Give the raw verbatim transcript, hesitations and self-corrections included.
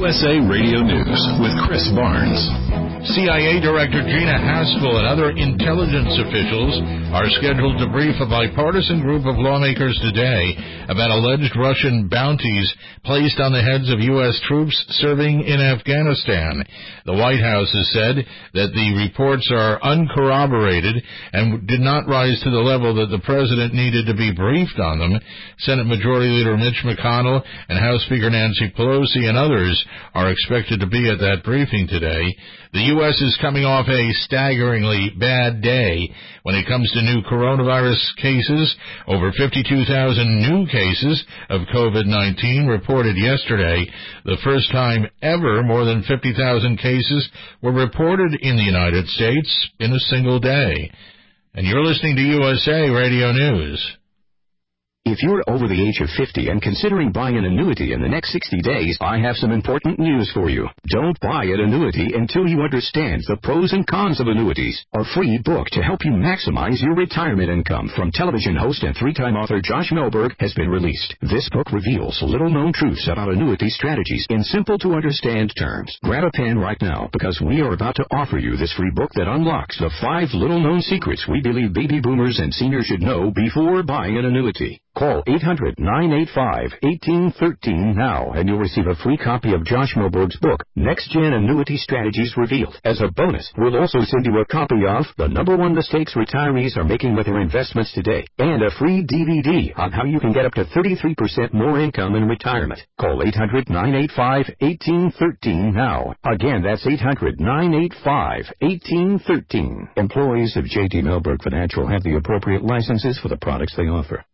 S A Radio News with Chris Barnes. C I A Director Gina Haspel and other intelligence officials are scheduled to brief a bipartisan group of lawmakers today about alleged Russian bounties placed on the heads of U S troops serving in Afghanistan. The White House has said that the reports are uncorroborated and did not rise to the level that the president needed to be briefed on them. Senate Majority Leader Mitch McConnell and House Speaker Nancy Pelosi and others are expected to be at that briefing today. The U S is coming off a staggeringly bad day when it comes to new coronavirus cases. Over fifty-two thousand new cases of COVID nineteen reported yesterday. The first time ever more than fifty thousand cases were reported in the United States in a single day. And you're listening to U S A Radio News. If you're over the age of fifty and considering buying an annuity in the next sixty days, I have some important news for you. Don't buy an annuity until you understand the pros and cons of annuities. A free book to help you maximize your retirement income from television host and three-time author Josh Melberg has been released. This book reveals little-known truths about annuity strategies in simple-to-understand terms. Grab a pen right now because we are about to offer you this free book that unlocks the five little-known secrets we believe baby boomers and seniors should know before buying an annuity. Call eight hundred, nine eight five, one eight one three now and you'll receive a free copy of Josh Melberg's book, Next Gen Annuity Strategies Revealed. As a bonus, we'll also send you a copy of The Number One Mistakes Retirees Are Making with Their Investments Today and a free D V D on how you can get up to thirty-three percent more income in retirement. Call eight hundred, nine eight five, one eight one three now. Again, that's eight hundred, nine eight five, one eight one three. Employees of J D Melberg Financial have the appropriate licenses for the products they offer.